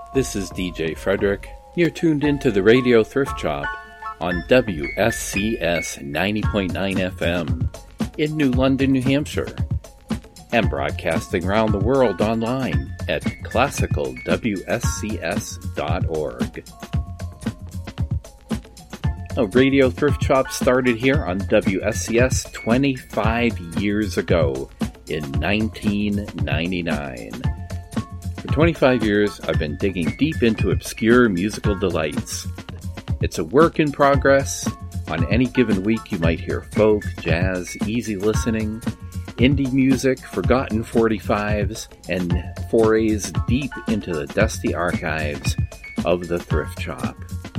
This is DJ Frederick. You're tuned into the Radio Thrift Shop on WSCS 90.9 FM in New London, New Hampshire, and broadcasting around the world online at classicalwscs.org. A Radio Thrift Shop started here on WSCS 25 years ago in 1999. For 25 years, I've been digging deep into obscure musical delights. It's a work in progress. On any given week, you might hear folk, jazz, easy listening, indie music, forgotten 45s, and forays deep into the dusty archives of the thrift shop.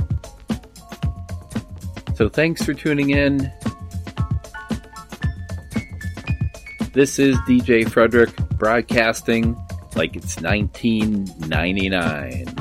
So thanks for tuning in. This is DJ Frederick broadcasting like it's 1999.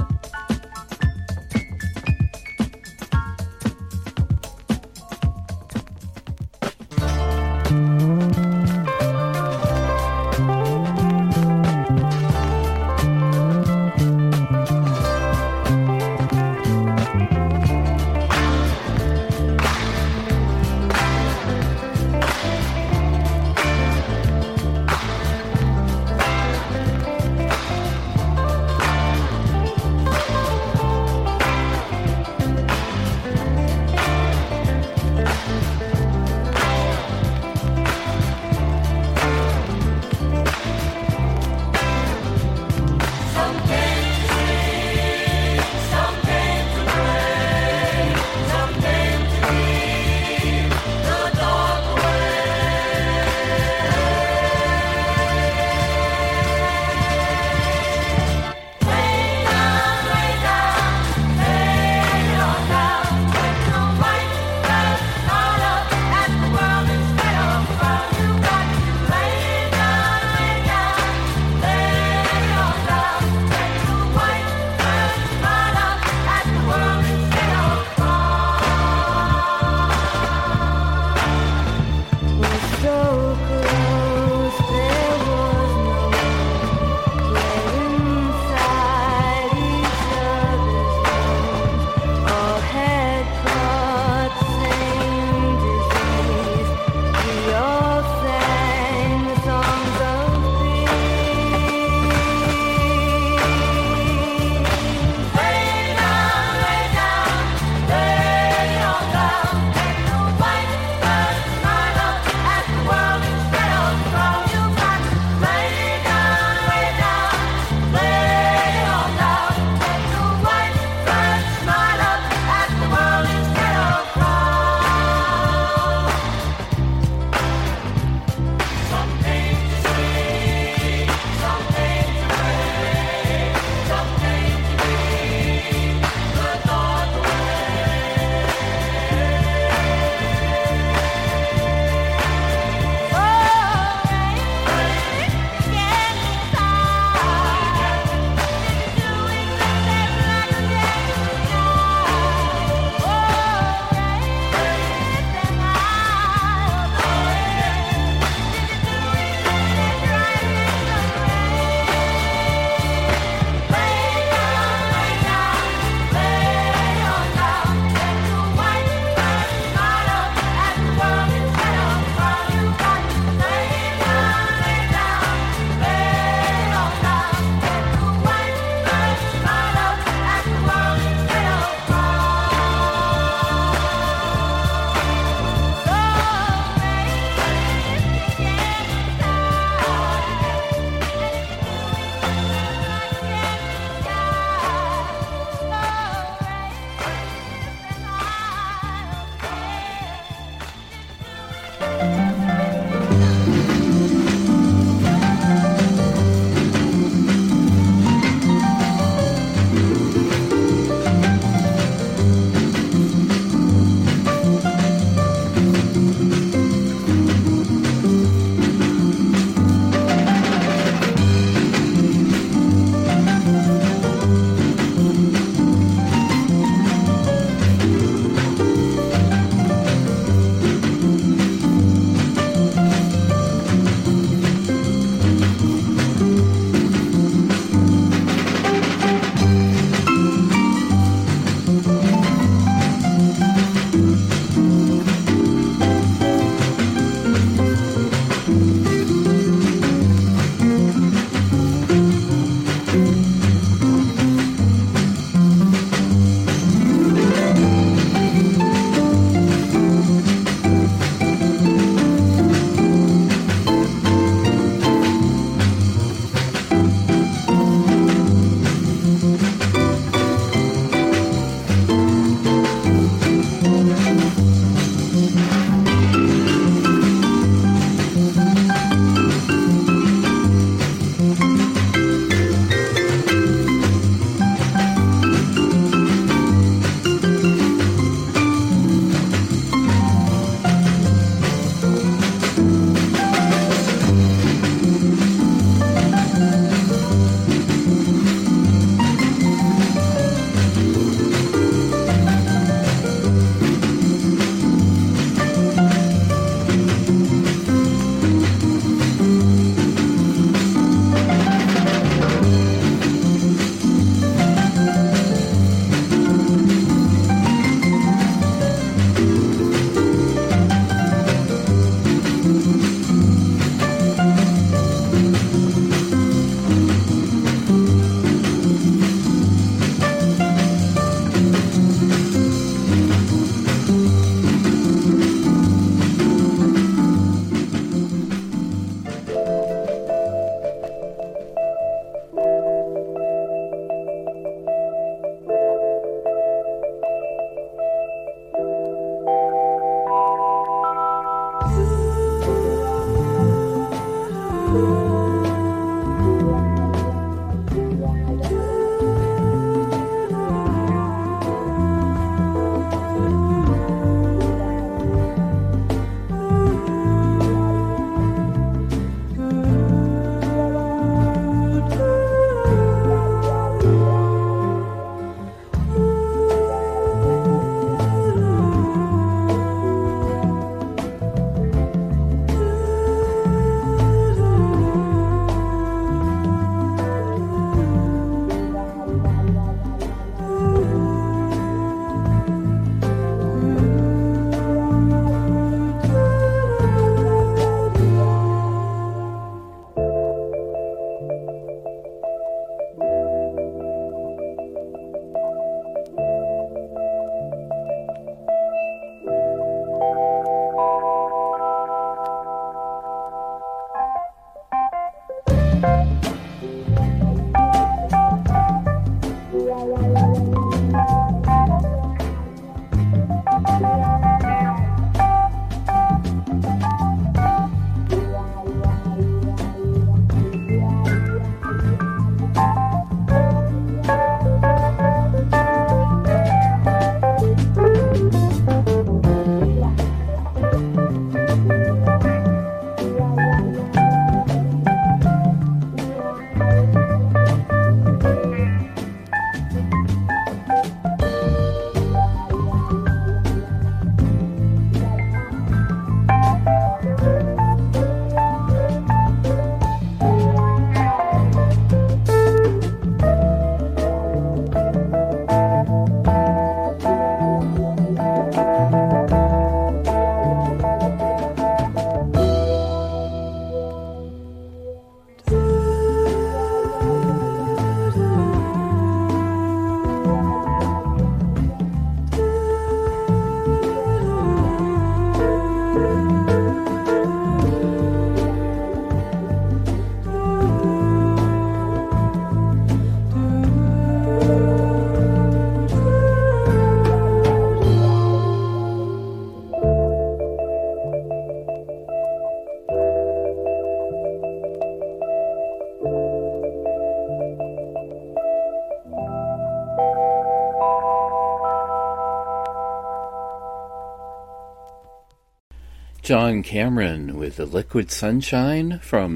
John Cameron with The Liquid Sunshine from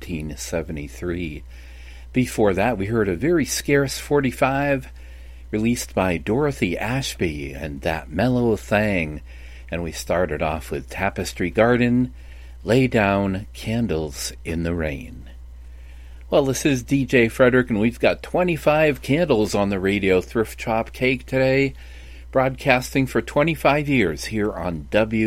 1973. Before that, we heard a very scarce 45 released by Dorothy Ashby and That Mellow Thing. And we started off with Tapestry Garden, Lay Down Candles in the Rain. Well, this is DJ Frederick, and we've got 25 candles on the radio Thrift Shop Cake today, broadcasting for 25 years here on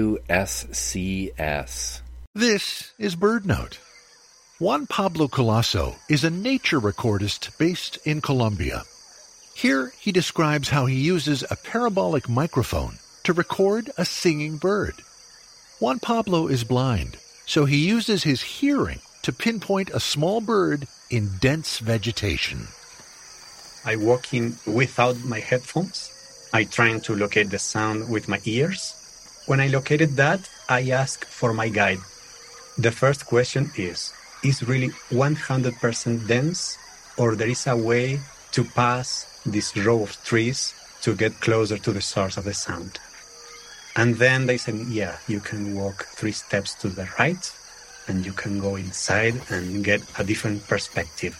WSCS. This is Bird Note. Juan Pablo Colasso is a nature recordist based in Colombia. Here he describes how he uses a parabolic microphone to record a singing bird. Juan Pablo is blind, so he uses his hearing to pinpoint a small bird in dense vegetation. I walk in without my headphones. I try to locate the sound with my ears. When I located that, I ask for my guide. The first question is really 100% dense, or there is a way to pass this row of trees to get closer to the source of the sound? And then they said, yeah, you can walk 3 steps to the right, and you can go inside and get a different perspective.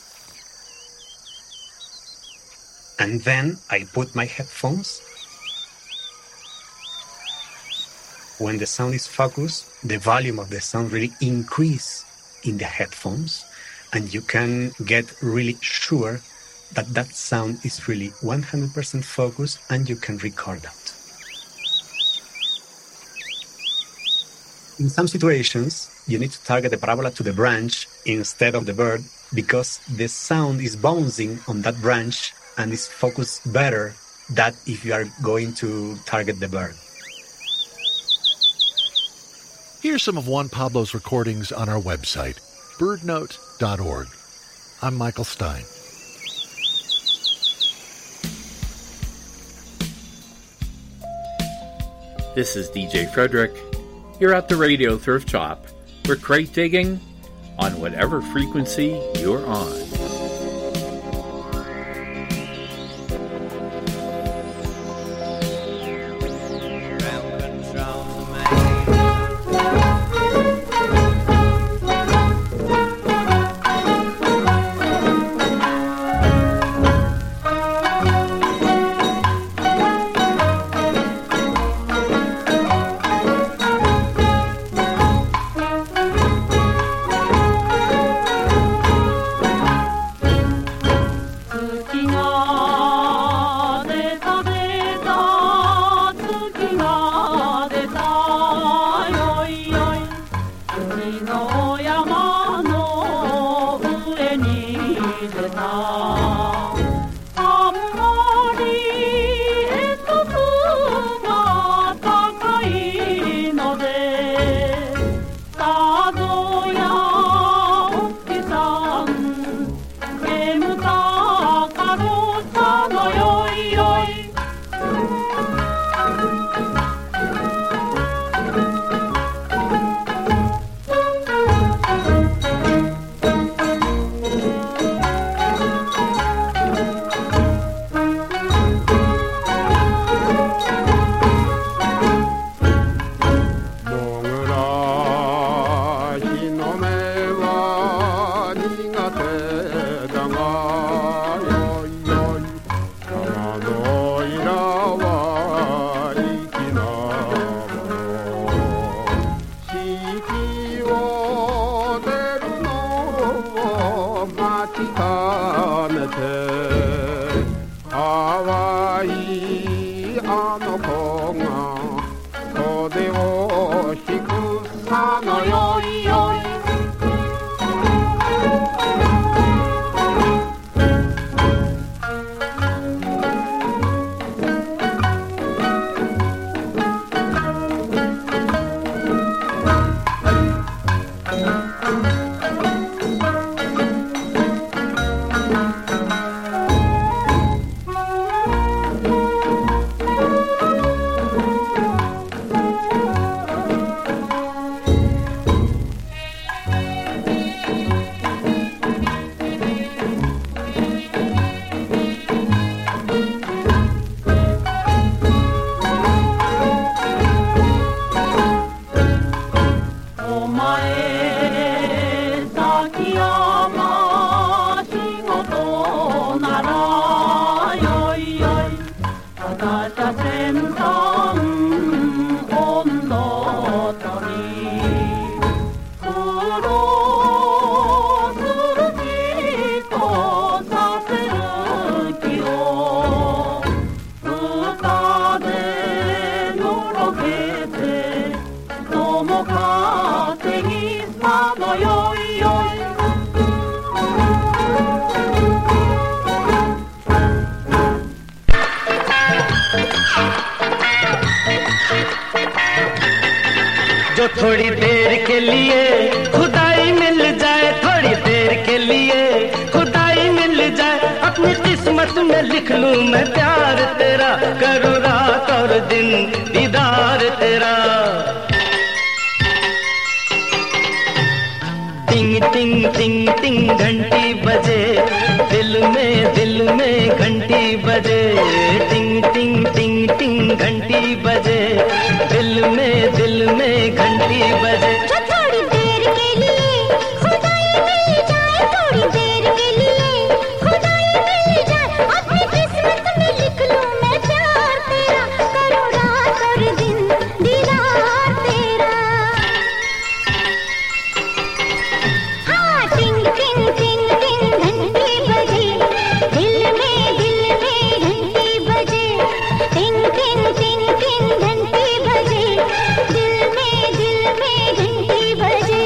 And then I put my headphones. When the sound is focused, the volume of the sound really increases in the headphones, and you can get really sure that that sound is really 100% focused, and you can record that. In some situations, you need to target the parabola to the branch instead of the bird, because the sound is bouncing on that branch and is focused better than if you are going to target the bird. Here's some of Juan Pablo's recordings on our website, birdnote.org. I'm Michael Stein. This is DJ Frederick. You're at the Radio Thrift Shop. We're crate digging on whatever frequency you're on. जो थोड़ी देर के लिए खुदाई मिल जाए, थोड़ी देर के लिए खुदाई मिल जाए, अपनी किस्मत में लिख लूं मैं प्यार तेरा, करूं रात और दिन दीदार तेरा। टिंग टिंग टिंग टिंग घंटी बजे, दिल में घंटी बजे, टिंग टिंग टिंग टिंग घंटी बजे, दिल में घंटी बजे। जो थोड़ी देर के लिए खुदाई मिल जाए, थोड़ी देर के लिए खुदाई मिल जाए, अपनी किस्मत में लिख लूं मैं प्यार तेरा, करूं रात और दिन दीदार तेरा। हाँ, टिंग टिंग टिंग टिंग घंटी बजे, दिल में घंटी बजे, टिंग टिंग टिंग टिंग घंटी बजे, दिल में घंटी बजे।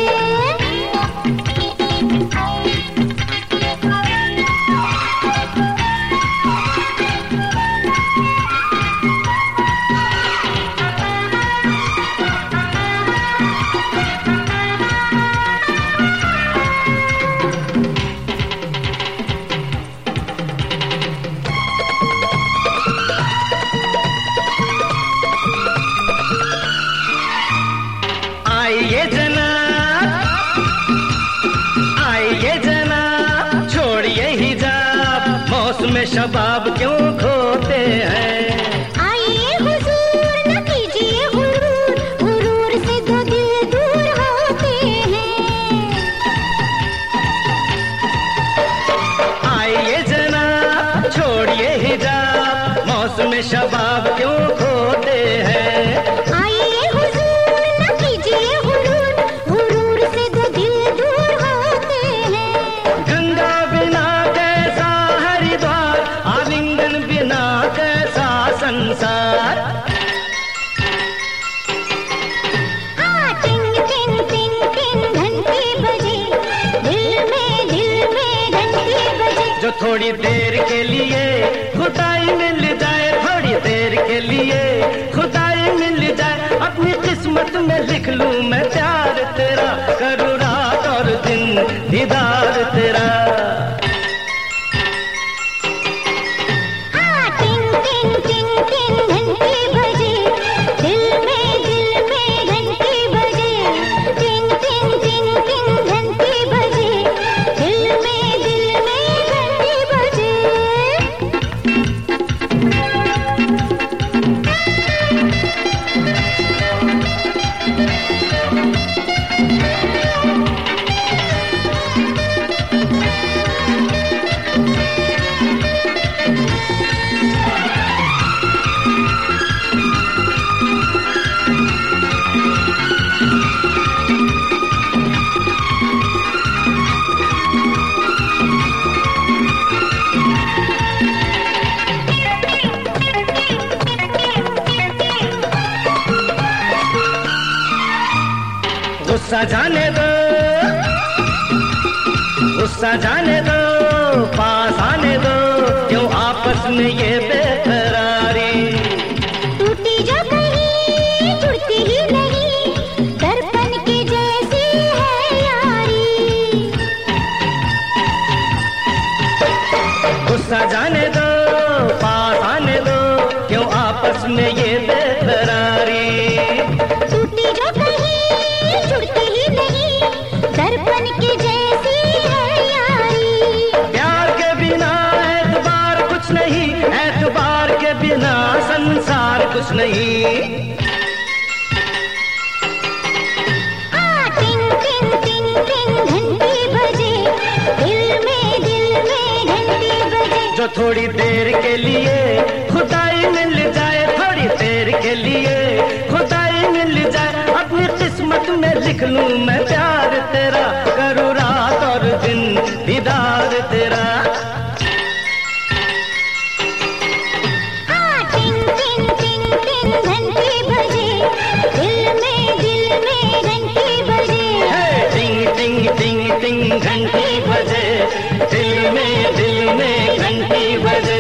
आइए जनाब, छोड़िए हिजाब, मौसम शबाब क्यों खोते हैं। आइए हुजूर, न कीजिए गुरूर, गुरूर से दो दिल दूर होते हैं। आइए जनाब, छोड़िए हिजाब, मौसम शबाब क्यों खोते हैं। आइए हुजूर, न कीजिए गुरूर, गुरूर से दो दिल दूर होते हैं। गंगा बिना कैसा हरिद्वार, आलिंगन बिना कैसा संसार। हाँ, टिंग टिंग टिंग टिंग घंटी बजे, दिल में घंटी बजे। जो थोड़ी देर के लिए खुदाई मिल जाए, थोड़ी देर के लिए खुदाई मिल जाए, अपनी किस्मत में लिख लूं मैं प्यार तेरा, करूं रात और दिन दीदार तेरा। हाँ, टिंग टिंग टिंग टिंग घंटी बजे, दिल में घंटी बजे, टिंग टिंग टिंग टिंग घंटी बजे, दिल में घंटी बजे। गुस्सा जाने दो, गुस्सा जाने दो, पास आने दो, क्यों आपस में ये बेकरारी। टूटी जो कहीं जुड़ती ही नहीं, दर्पण के जैसी है यारी। गुस्सा जाने दो, पास आने दो, क्यों आपस में ये बेकरारी। टूटी जो कहीं जुड़ती ही नहीं, दर्पण के जैसी है यारी। प्यार के बिना एतबार कुछ नहीं, एतबार के बिना संसार कुछ नहीं। हाँ, टिंग टिंग टिंग टिंग घंटी बजे, दिल में घंटी बजे। जो थोड़ी देर के लिए खुदाई मिल जाए, थोड़ी देर के लिए खुदाई मिल जाए, अपनी किस्मत में लिख लूं मैं प्यार तेरा, करूं रात और दिन दीदार तेरा। हाँ, टिंग टिंग टिंग टिंग घंटी बजे, दिल में घंटी बजे। हे, टिंग टिंग टिंग टिंग घंटी बजे, दिल में घंटी बजे।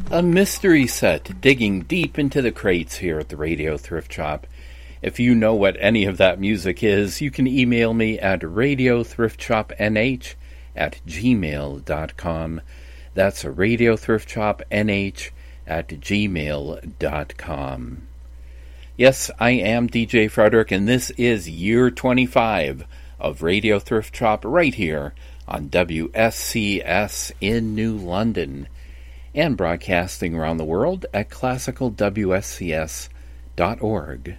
A mystery set digging deep into the crates here at the Radio Thrift Shop. If you know what any of that music is, you can email me at radiothriftshopnh@gmail.com. That's radiothriftshopnh@gmail.com. Yes, I am DJ Frederick, and this is year 25 of Radio Thrift Shop right here on WSCS in New London, and broadcasting around the world at classicalwscs.org.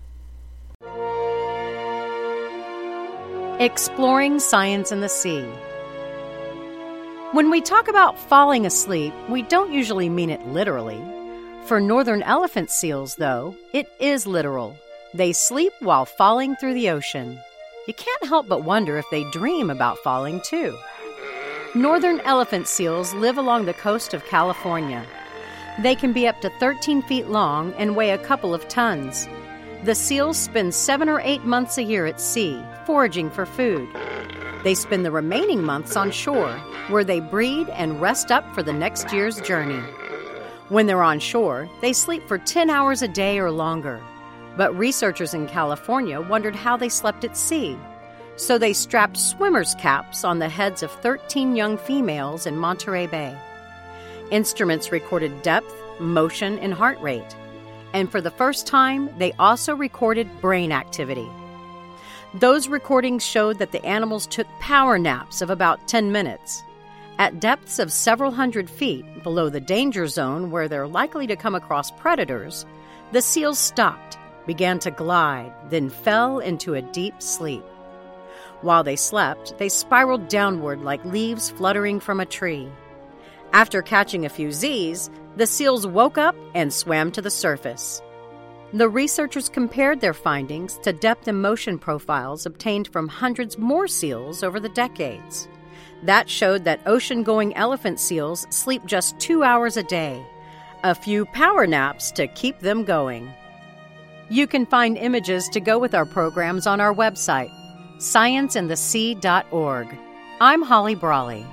Exploring Science in the Sea. When we talk about falling asleep, we don't usually mean it literally. For northern elephant seals, though, it is literal. They sleep while falling through the ocean. You can't help but wonder if they dream about falling, too. Northern elephant seals live along the coast of California. They can be up to 13 feet long and weigh a couple of tons. The seals spend 7 or 8 months a year at sea, foraging for food. They spend the remaining months on shore, where they breed and rest up for the next year's journey. When they're on shore, they sleep for 10 hours a day or longer. But researchers in California wondered how they slept at sea. So they strapped swimmer's caps on the heads of 13 young females in Monterey Bay. Instruments recorded depth, motion, and heart rate. And for the first time, they also recorded brain activity. Those recordings showed that the animals took power naps of about 10 minutes. At depths of several hundred feet below the danger zone where they're likely to come across predators, the seals stopped, began to glide, then fell into a deep sleep. While they slept, they spiraled downward like leaves fluttering from a tree. After catching a few Z's, the seals woke up and swam to the surface. The researchers compared their findings to depth and motion profiles obtained from hundreds more seals over the decades. That showed that ocean-going elephant seals sleep just 2 hours a day, a few power naps to keep them going. You can find images to go with our programs on our website, scienceinthesea.org. I'm Holly Brawley.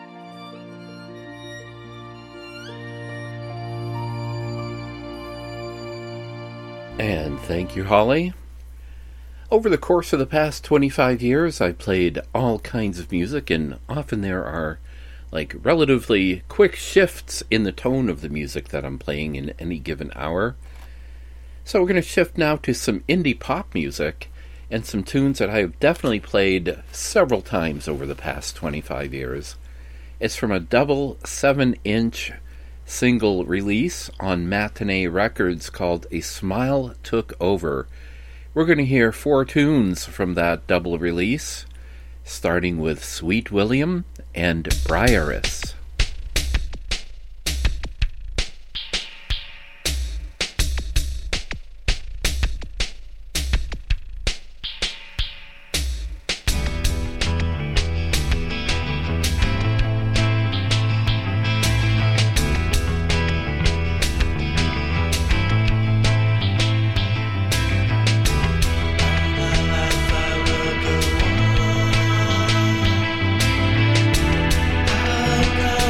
And thank you, Holly. Over the course of the past 25 years, I played all kinds of music, and often there are relatively quick shifts in the tone of the music that I'm playing in any given hour. So we're going to shift now to some indie pop music and some tunes that I have definitely played several times over the past 25 years. It's from a double 7-inch single release on Matinee Records called A Smile Took Over. We're going to hear 4 tunes from that double release, starting with Sweet William and Briaris. I've got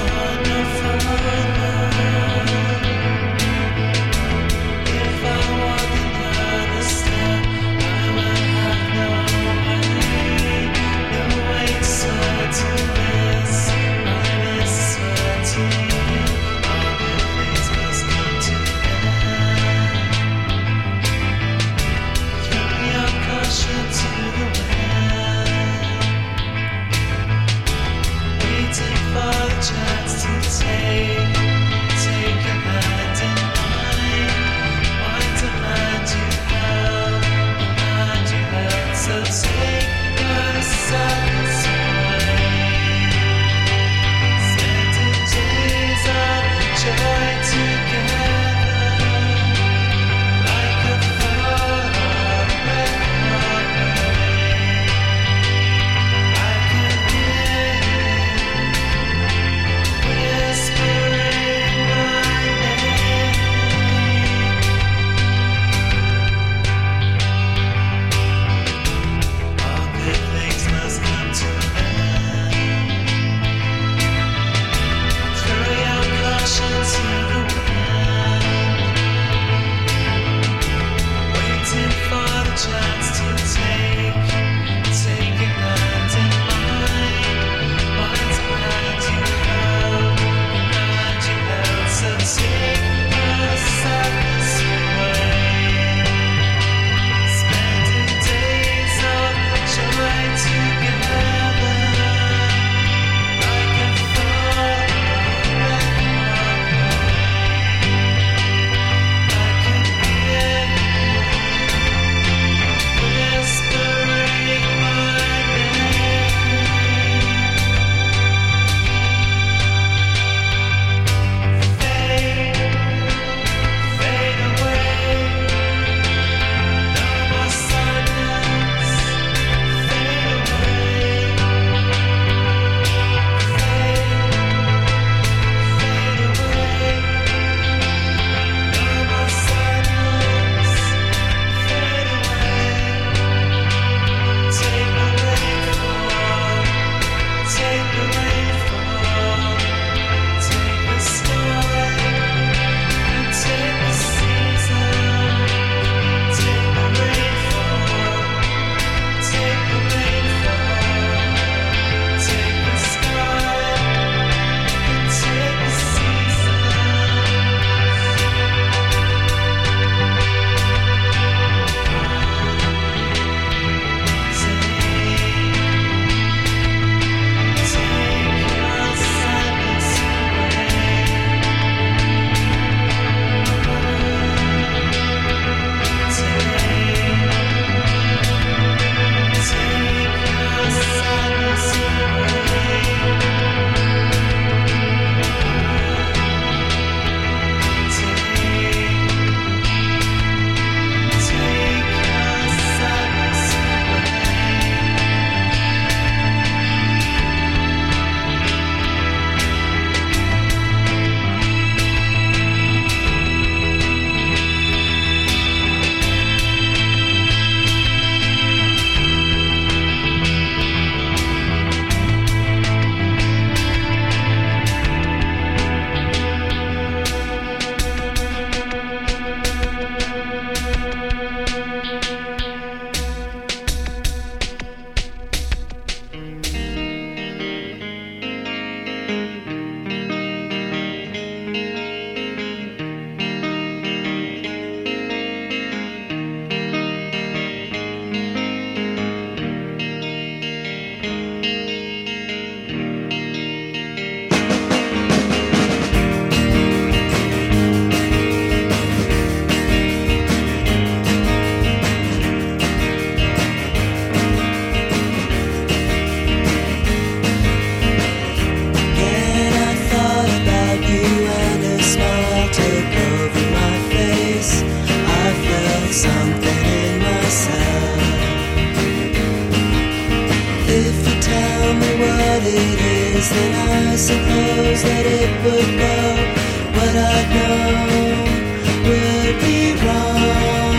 Then I suppose that it would go. What I know would be wrong.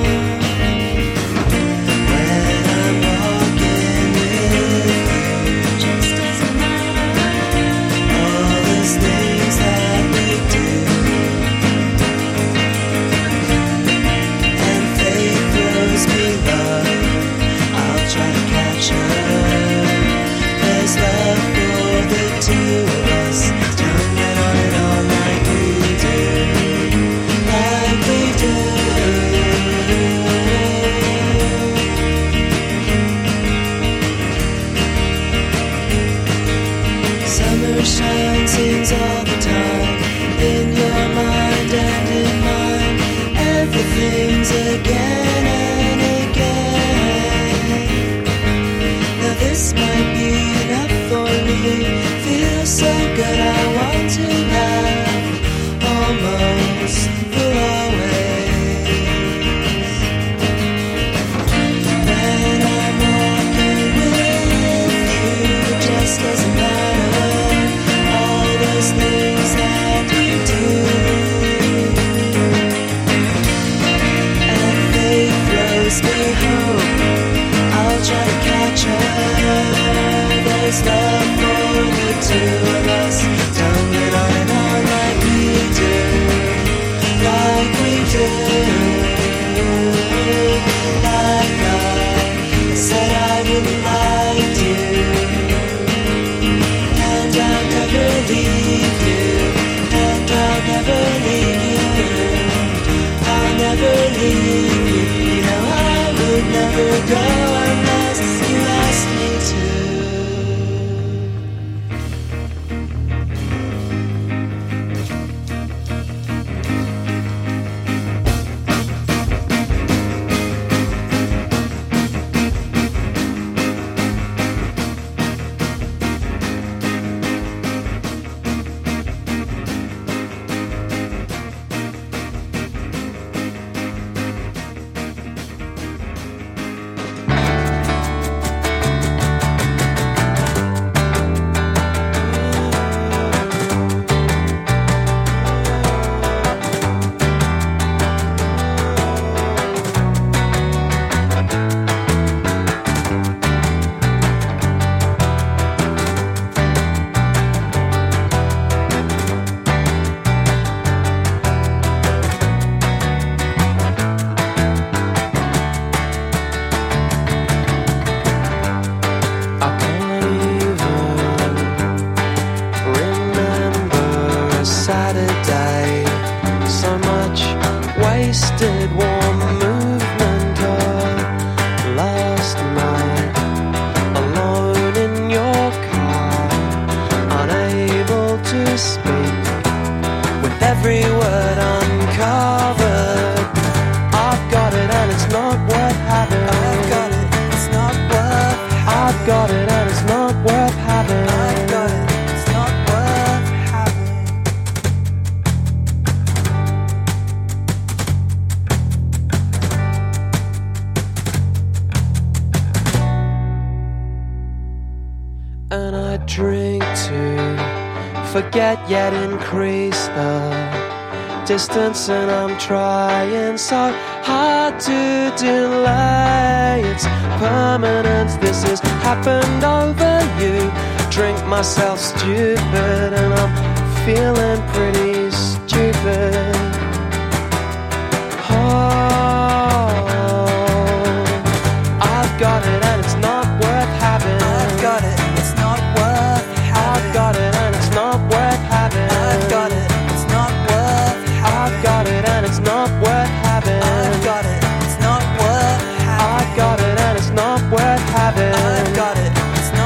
When I'm walking with you, just doesn't matter. All those things that we do, and faith throws me low. I'll try to catch her. There's love for the two of us. Don't get on and on like we do, like we do. Summer shine sings all the time, in your mind and in mine. Everything's again and again. Now this might be enough for me. Feels so good, I want to laugh almost for always. When I'm walking with you, it just doesn't matter. All those things that you do, and faith throws me hope. I'll try to catch her. There's love for the two of us. Don't get on and on like we do, like we do. Like I said I really liked you, and I'll never leave you, and I'll never leave you, I'll never leave you. You know I would never go unless you asked me to. wasted warm movement of last night, alone in your car, unable to speak, with every word uncovered. I've got it and it's not worth having. I've got it, it's not worth having. I've got it and it's not worth having. I've got it, it's not worth having. And I drink to forget yet increase the distance, and I'm trying so hard to delay its permanence. This has happened over you. Drink myself stupid and I'm feeling pretty stupid. Oh, I've got it and it's not worth having. I've got it, it's not worth having. I've got it and it's not worth having. I've got it, it's not worth having. I've got it and it's not worth having. I've got it, it's not worth having. I've got it and it's not worth having. I've got it, it's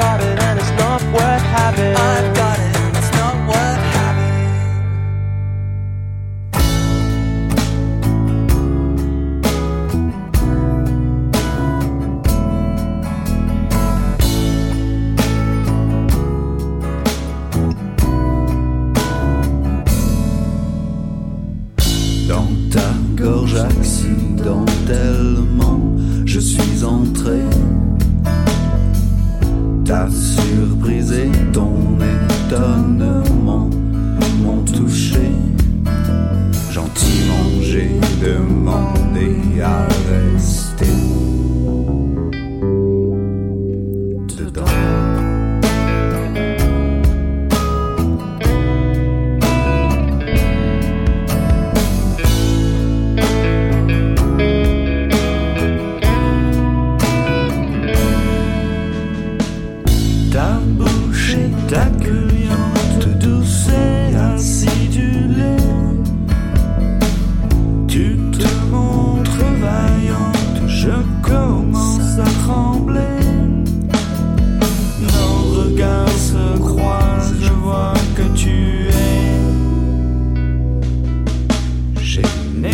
got it and it's not worth having. I've got it and it's not worth having. Dans ta gorge accidentellement, je suis entré. Ta surprise et ton étonnement m'ont touché. Gentiment j'ai demandé à rester dedans. Ta bouche est accueillante, douce et acidulée. Tu te montres vaillante, je commence à trembler. Nos regards se croisent, je vois que tu es gêné.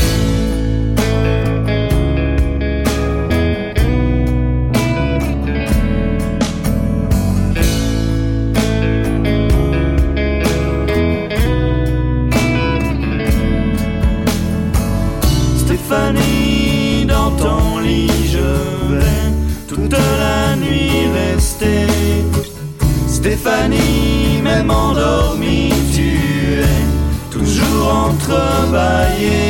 Stéphanie, dans ton lit je vais toute la nuit rester. Stéphanie, même endormie, tu es toujours entrebâillée.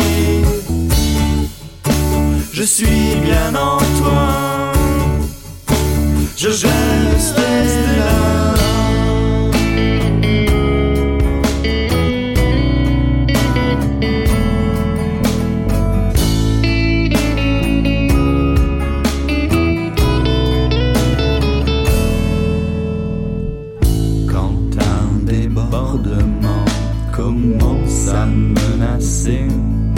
Je suis bien en toi, je vais rester là. Commence à menacer.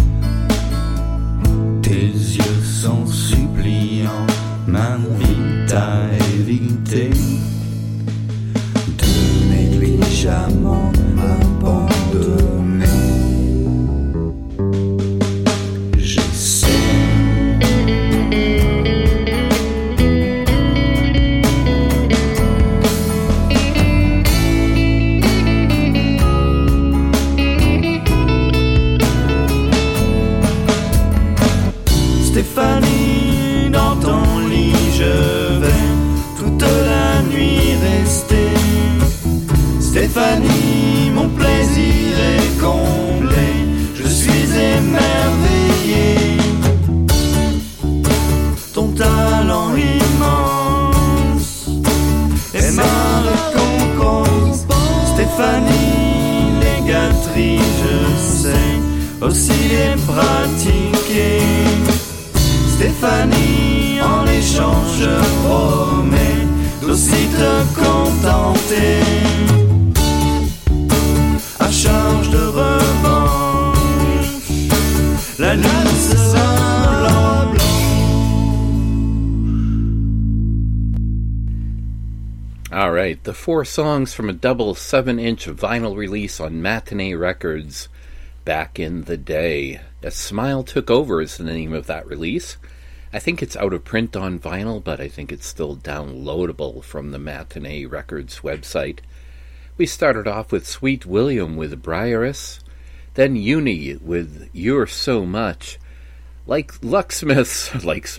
Tes yeux sont suppliants, m'invitent à éviter de négligemment m'abandonner. J'essaie. Stéphanie, dans ton lit je vais toute la nuit rester. Stéphanie, mon plaisir est comblé, je suis émerveillé. Ton talent immense est ma récompense. Stéphanie, les gâteries je sais aussi les pratiquer. Stéphanie, en échange je promets d'aussi te contenter. À charge de revanche, la nuit sera blanche. All right, the 4 songs from a double 7-inch vinyl release on Matinee Records back in the day. A Smile Took Over is the name of that release. I think it's out of print on vinyl, but I think it's still downloadable from the Matinee Records website. We started off with Sweet William with Briaris, then Uni with You're So Much, like Smiths,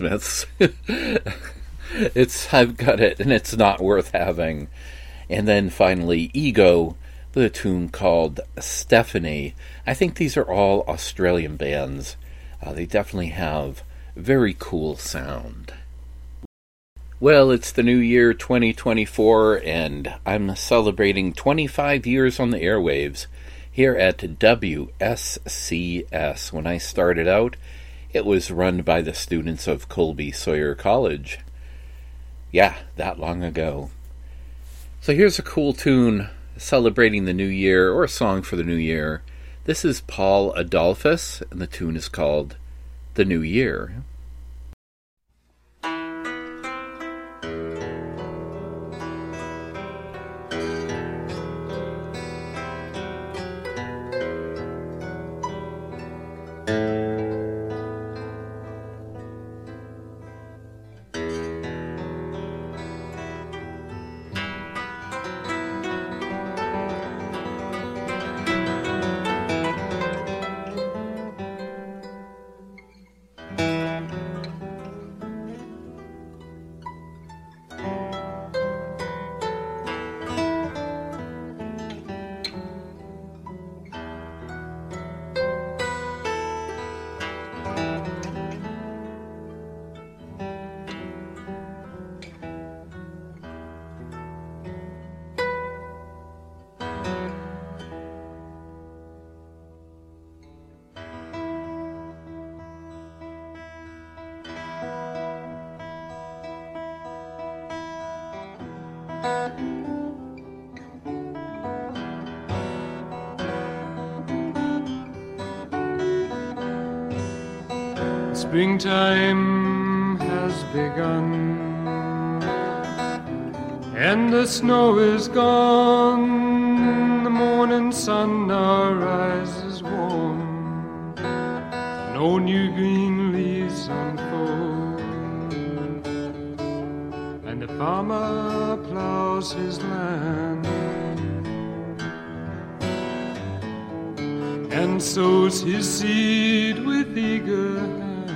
I've got it and it's not worth having. And then finally Ego with a tune called Stephanie. I think these are all Australian bands. They definitely have very cool sound. Well, it's the new year 2024, and I'm celebrating 25 years on the airwaves here at WSCS. When I started out, it was run by the students of Colby Sawyer College. Yeah, that long ago. So here's a cool tune celebrating the new year, or a song for the new year. This is Paul Adolphus, and the tune is called The New Year. Springtime has begun, and the snow is gone. The morning sun now rises warm, no new green leaves unfold, and the farmer plows his land and sows his seed with eager hand.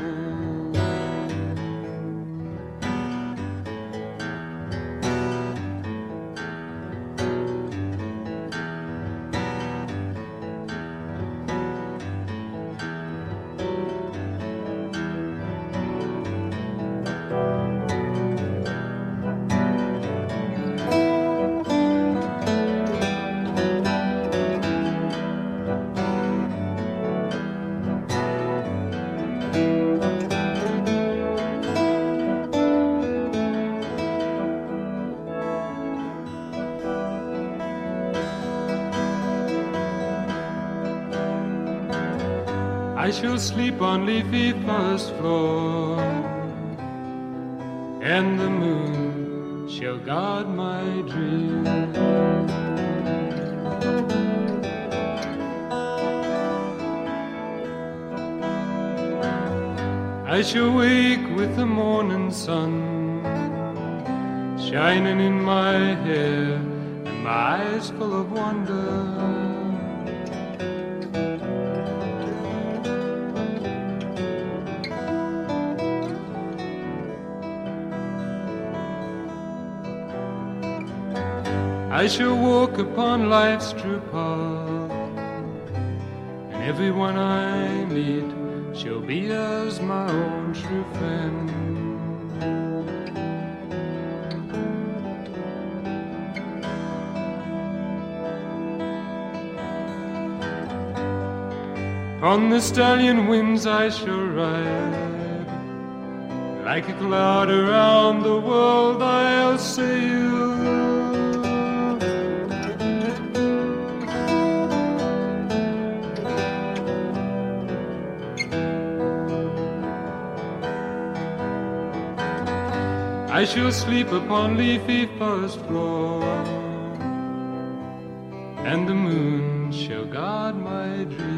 I shall sleep on leafy forest floor, and the moon shall guard my dream. I shall wake with the morning sun shining in my hair and my eyes full of wonder. I shall walk upon life's true path, and everyone I meet shall be as my own true friend. On the stallion wings I shall ride, like a cloud around the world I'll sail. I shall sleep upon leafy forest floor, and the moon shall guard my dreams.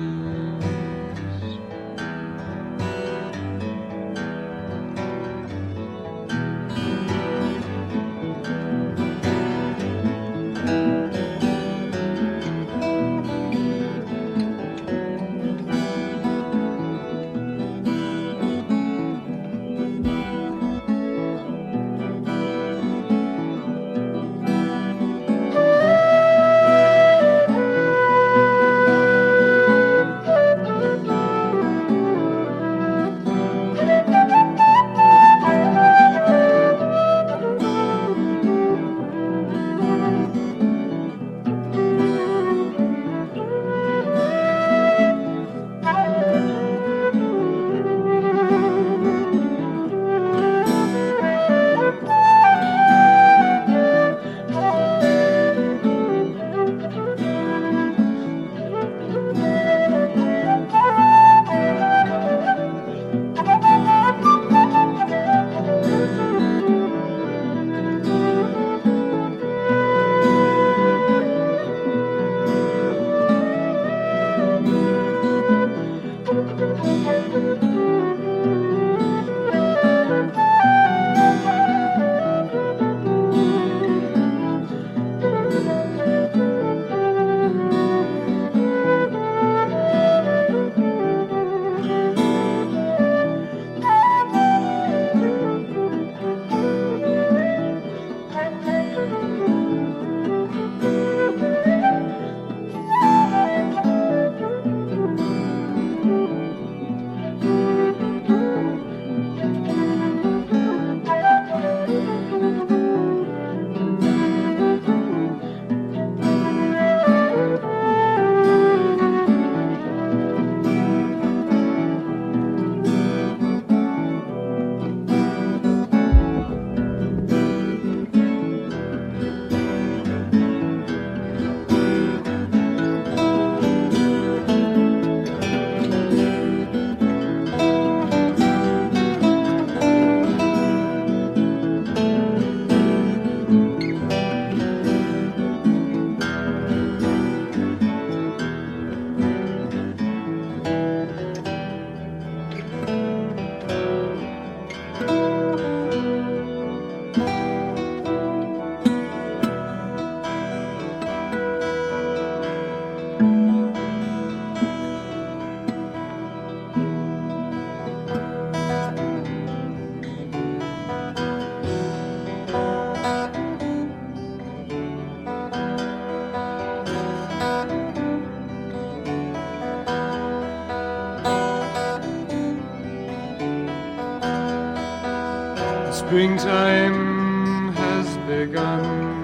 springtime has begun,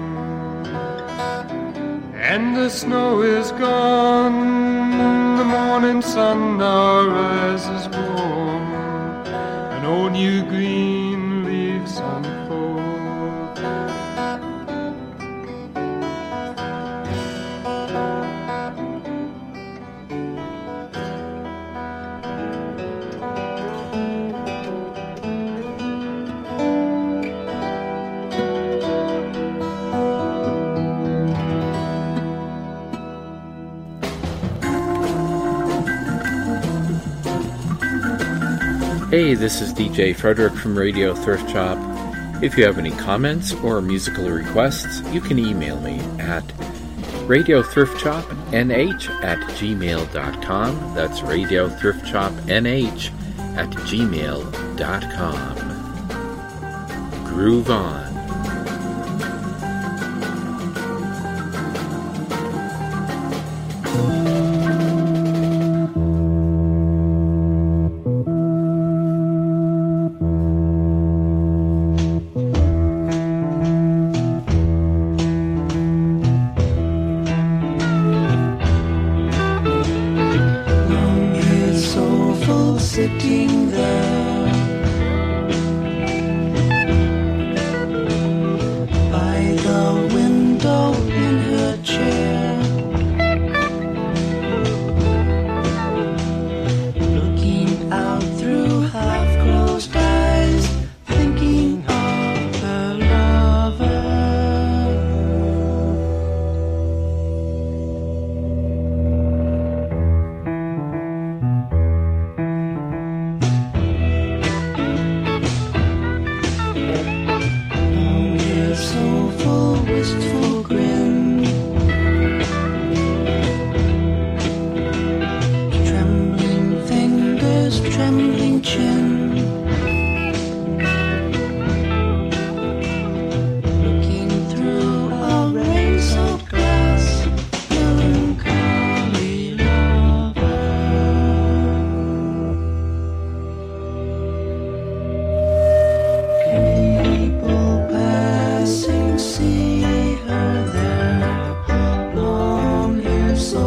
and the snow is gone. The morning sun now rises warm, and all new green leaves unfold. Hey, this is DJ Frederick from Radio Thrift Shop. If you have any comments or musical requests, you can email me at radiothriftshopnh@gmail.com. That's radiothriftshopnh@gmail.com. Groove on. Sitting there by the window in her chair, looking out through half-closed eyes, thinking of her lover. Wistful grin, trembling fingers, trembling chin, looking through a rain-soaked glass, melancholy lover. People passing see her there, long hair, so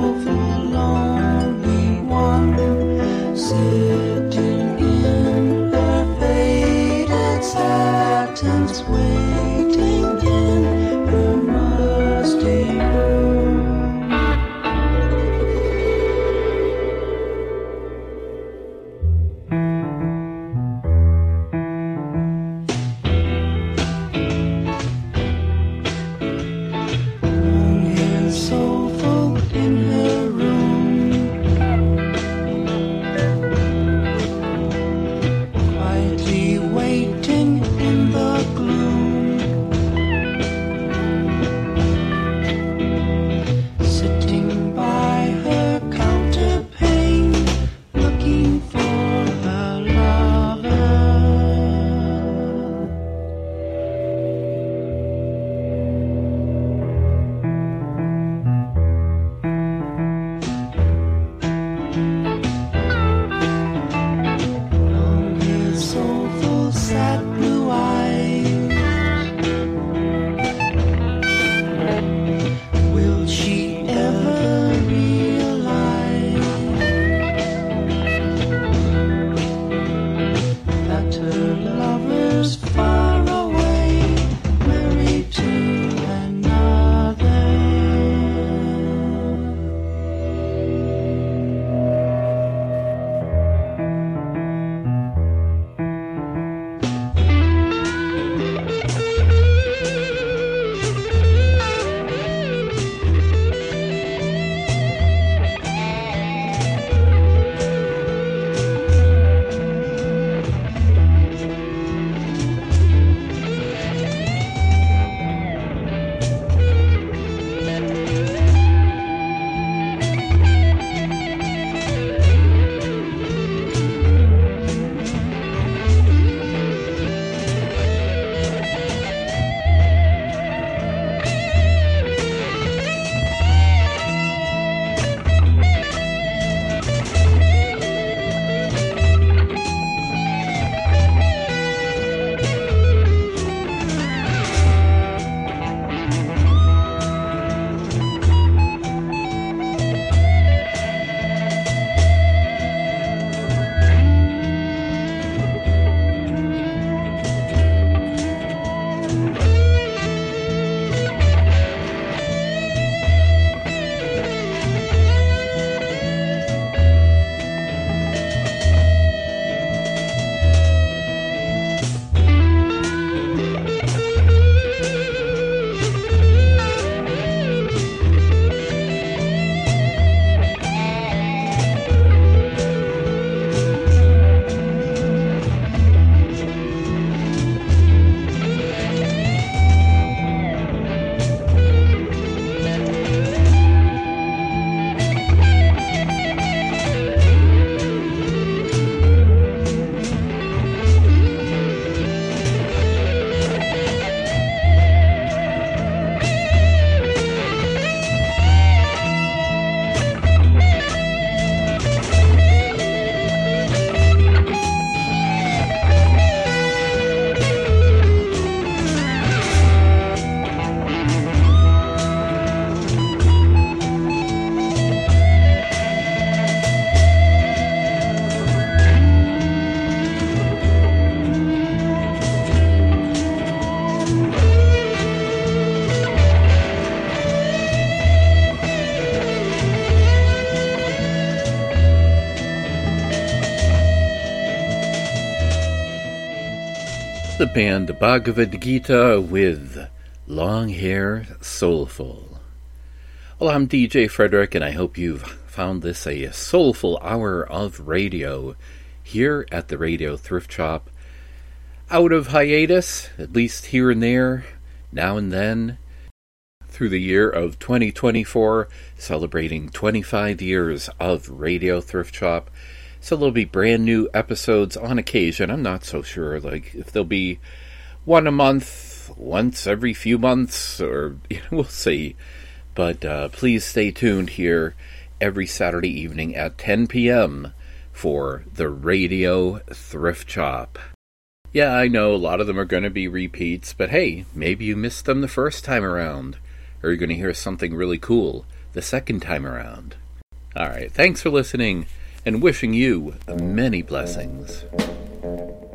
lonely one, sitting in her faded satins, waiting in her musty room. Soulful in her room, quietly waiting in the gloom. the band Bhagavad Gita with Long Hair Soulful. Well, I'm DJ Frederick, and I hope you've found this a soulful hour of radio here at the Radio Thrift Shop. Out of hiatus, at least here and there, now and then, through the year of 2024, celebrating 25 years of Radio Thrift Shop. So there'll be brand new episodes on occasion. I'm not so sure, like, if there'll be one a month, once every few months, or we'll see. But please stay tuned here every Saturday evening at 10 p.m. for the Radio Thrift Shop. Yeah, I know a lot of them are going to be repeats, but hey, maybe you missed them the first time around, or you're going to hear something really cool the second time around. Alright, thanks for listening, and wishing you many blessings.